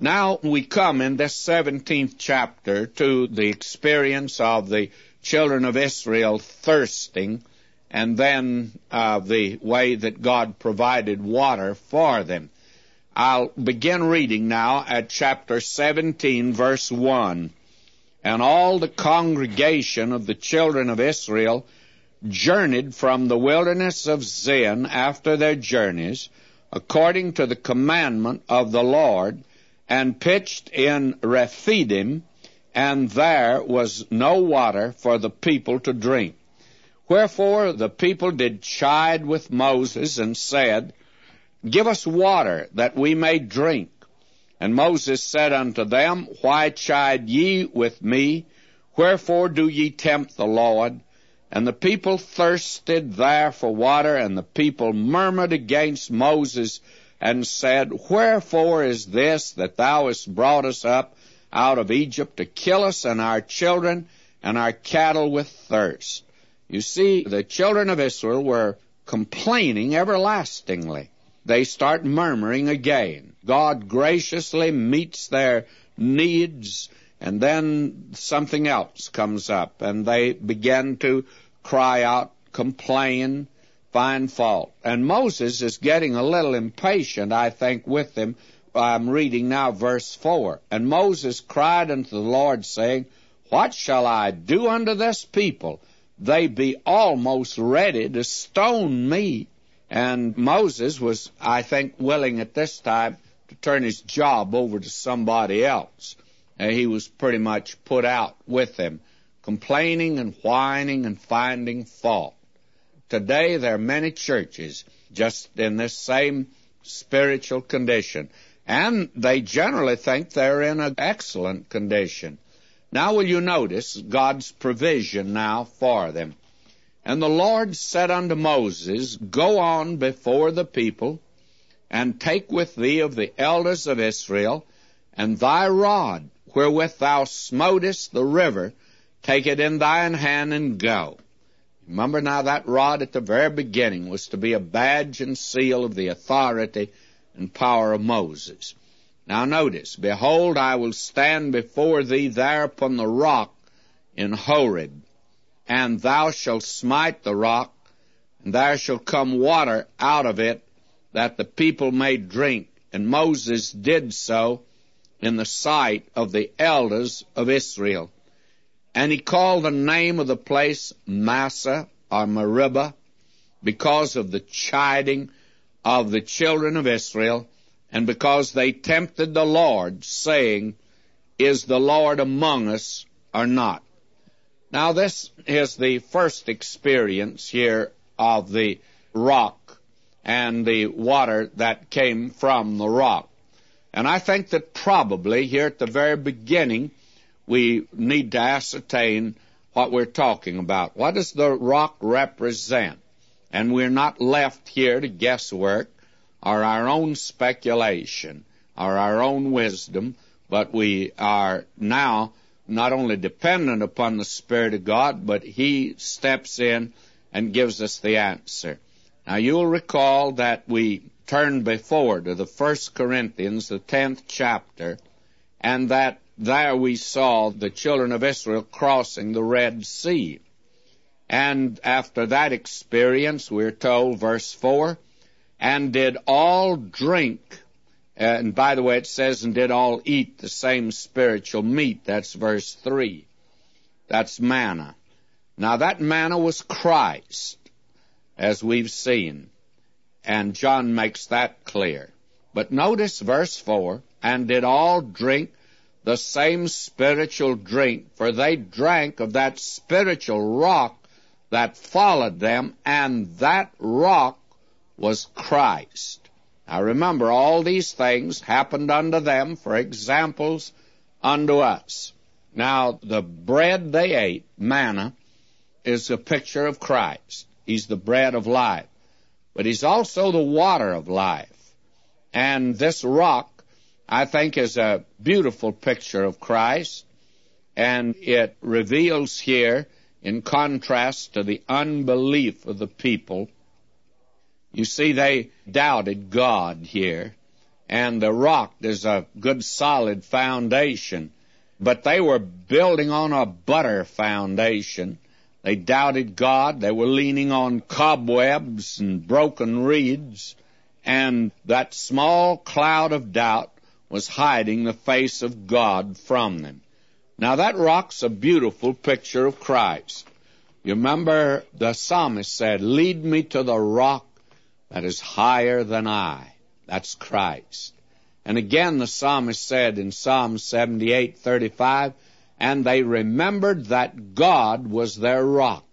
Now we come in this 17th chapter to the experience of the children of Israel thirsting, and then the way that God provided water for them. I'll begin reading now at chapter 17, verse 1. And all the congregation of the children of Israel journeyed from the wilderness of Zin after their journeys, according to the commandment of the Lord, and pitched in Rephidim, and there was no water for the people to drink. Wherefore the people did chide with Moses, and said, Give us water, that we may drink. And Moses said unto them, Why chide ye with me? Wherefore do ye tempt the Lord? And the people thirsted there for water, and the people murmured against Moses, and said, Wherefore is this, that thou hast brought us up out of Egypt to kill us and our children and our cattle with thirst? You see, the children of Israel were complaining everlastingly. They start murmuring again. God graciously meets their needs, and then something else comes up, and they begin to cry out, complain, find fault. And Moses is getting a little impatient, I think, with them. I'm reading now verse 4. And Moses cried unto the Lord, saying, What shall I do unto this people? They be almost ready to stone me. And Moses was, I think, willing at this time to turn his job over to somebody else. He was pretty much put out with them, complaining and whining and finding fault. Today there are many churches just in this same spiritual condition, and they generally think they're in an excellent condition. Now will you notice God's provision now for them? And the Lord said unto Moses, Go on before the people, and take with thee of the elders of Israel, and thy rod, wherewith thou smotest the river, take it in thine hand, and go. Remember now, that rod at the very beginning was to be a badge and seal of the authority and power of Moses. Now notice, Behold, I will stand before thee there upon the rock in Horeb, and thou shalt smite the rock, and there shall come water out of it, that the people may drink. And Moses did so in the sight of the elders of Israel. And he called the name of the place Massah, or Meribah, because of the chiding of the children of Israel, and because they tempted the Lord, saying, Is the Lord among us or not? Now this is the first experience here of the rock and the water that came from the rock. And I think that probably here at the very beginning we need to ascertain what we're talking about. What does the rock represent? And we're not left here to guesswork or our own speculation or our own wisdom, but we are now not only dependent upon the Spirit of God, but He steps in and gives us the answer. Now you'll recall that we turned before to the 1 Corinthians, the 10th chapter, and that there we saw the children of Israel crossing the Red Sea. And after that experience, we're told, verse 4, and did all drink, and by the way, it says, and did all eat the same spiritual meat. That's verse 3. That's manna. Now that manna was Christ, as we've seen, and John makes that clear. But notice verse 4, and did all drink the same spiritual drink, for they drank of that spiritual rock that followed them, and that rock was Christ. Now remember, all these things happened unto them for examples unto us. Now the bread they ate, manna, is a picture of Christ. He's the bread of life. But He's also the water of life. And this rock, I think, is a beautiful picture of Christ. And it reveals here, in contrast to the unbelief of the people, you see, they doubted God here, and the rock is a good solid foundation. But they were building on a butter foundation. They doubted God. They were leaning on cobwebs and broken reeds, and that small cloud of doubt was hiding the face of God from them. Now that rock's a beautiful picture of Christ. You remember the psalmist said, "Lead me to the rock that is higher than I." That's Christ. And again the psalmist said in Psalm 78:35, "And they remembered that God was their rock."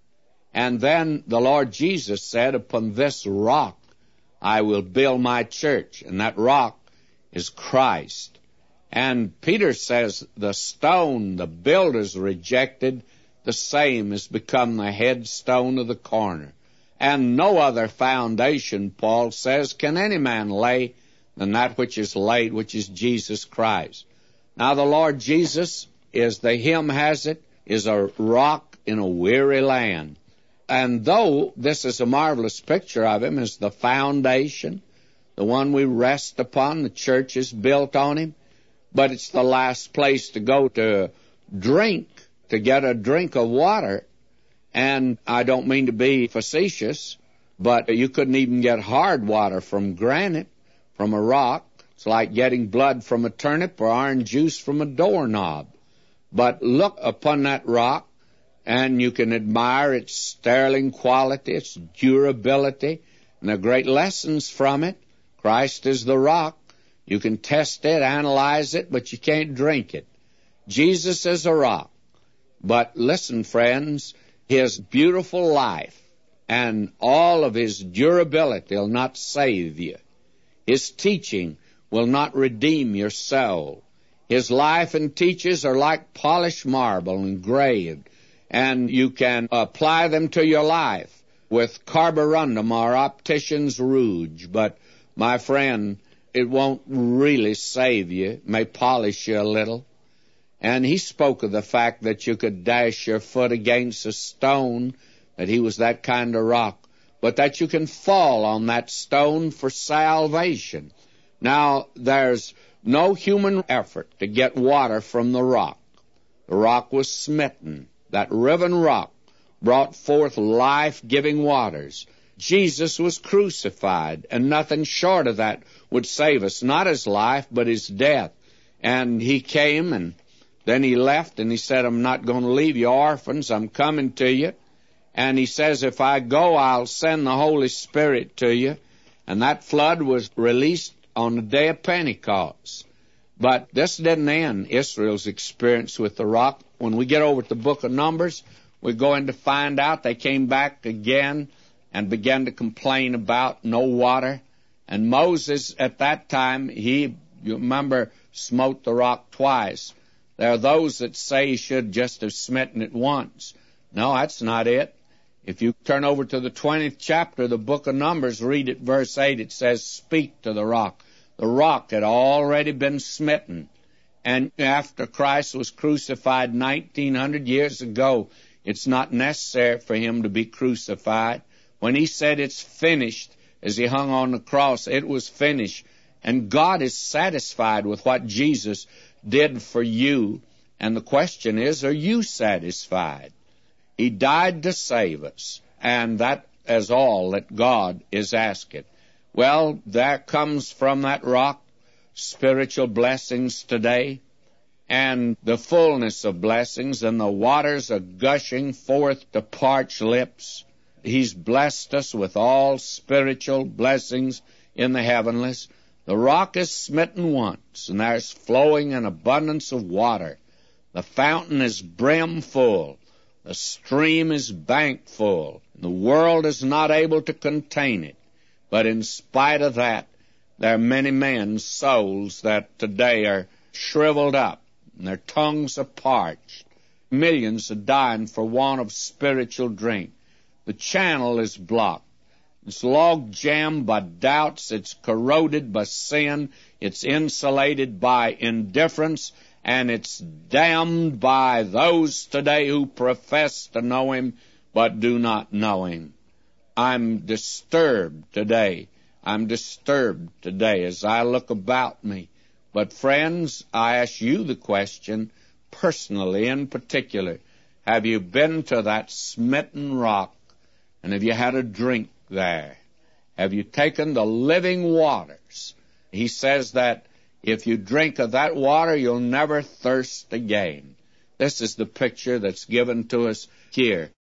And then the Lord Jesus said, "Upon this rock I will build my church," and that rock is Christ. And Peter says, the stone the builders rejected, the same has become the headstone of the corner. And no other foundation, Paul says, can any man lay than that which is laid, which is Jesus Christ. Now the Lord Jesus is, the hymn has it, is a rock in a weary land. And though this is a marvelous picture of him as the foundation, the one we rest upon, the church is built on him, but it's the last place to go to drink, to get a drink of water. And I don't mean to be facetious, but you couldn't even get hard water from granite, from a rock. It's like getting blood from a turnip or orange juice from a doorknob. But look upon that rock, and you can admire its sterling quality, its durability, and there are great lessons from it. Christ is the rock. You can test it, analyze it, but you can't drink it. Jesus is a rock. But listen, friends, his beautiful life and all of his durability will not save you. His teaching will not redeem your soul. His life and teachings are like polished marble engraved, and you can apply them to your life with carborundum or optician's rouge. But, my friend, it won't really save you. It may polish you a little. And he spoke of the fact that you could dash your foot against a stone, that he was that kind of rock, but that you can fall on that stone for salvation. Now, there's no human effort to get water from the rock. The rock was smitten. That riven rock brought forth life-giving waters. Jesus was crucified, and nothing short of that would save us, not his life, but his death. And he came, and then he left, and he said, "I'm not going to leave you orphans. I'm coming to you." And he says, "If I go, I'll send the Holy Spirit to you." And that flood was released on the day of Pentecost. But this didn't end Israel's experience with the rock. When we get over to the book of Numbers, we're going to find out they came back again and began to complain about no water. And Moses, at that time, you remember, smote the rock twice. There are those that say he should just have smitten it once. No, that's not it. If you turn over to the 20th chapter of the book of Numbers, read it, verse 8, it says, "Speak to the rock." The rock had already been smitten. And after Christ was crucified 1900 years ago, it's not necessary for him to be crucified. When he said it's finished, as he hung on the cross, it was finished. And God is satisfied with what Jesus did for you. And the question is, are you satisfied? He died to save us, and that is all that God is asking. Well, there comes from that rock spiritual blessings today, and the fullness of blessings, and the waters are gushing forth to parched lips. He's blessed us with all spiritual blessings in the heavenlies. The rock is smitten once, and there's flowing an abundance of water. The fountain is brim full. The stream is bank full. The world is not able to contain it. But in spite of that, there are many men's souls that today are shriveled up, and their tongues are parched. Millions are dying for want of spiritual drink. The channel is blocked. It's log-jammed by doubts. It's corroded by sin. It's insulated by indifference. And it's damned by those today who profess to know him but do not know him. I'm disturbed today I'm disturbed today as I look about me. But friends, I ask you the question, personally in particular, have you been to that smitten rock, and have you had a drink there? Have you taken the living waters? He says that if you drink of that water, you'll never thirst again. This is the picture that's given to us here.